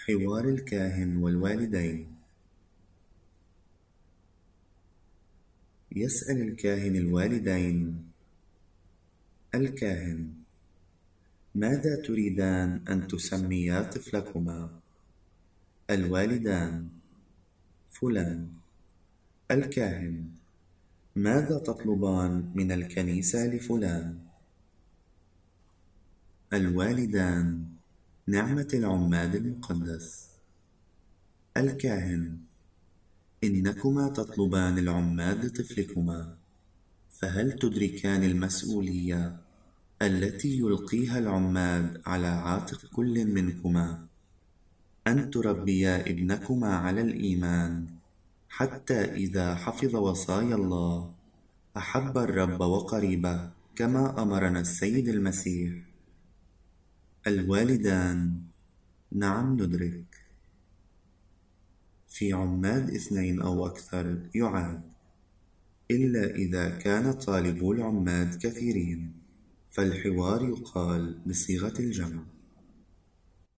حوار الكاهن والوالدين. يسأل الكاهن الوالدين: الكاهن: ماذا تريدان أن تسميا طفلكما؟ الوالدان: فلان. الكاهن: ماذا تطلبان من الكنيسة لفلان؟ الوالدان: نعمة العماد المقدس. الكاهن: إنكما تطلبان العماد لطفلكما، فهل تدركان المسؤولية التي يلقيها العماد على عاتق كل منكما أن تربيا ابنكما على الإيمان، حتى إذا حفظ وصايا الله أحب الرب وقريبه كما أمرنا السيد المسيح؟ الوالدان: نعم ندرك. في عماد 2 أو أكثر يعاد، إلا إذا كان طالبو العماد كثيرين، فالحوار يقال بصيغة الجمع.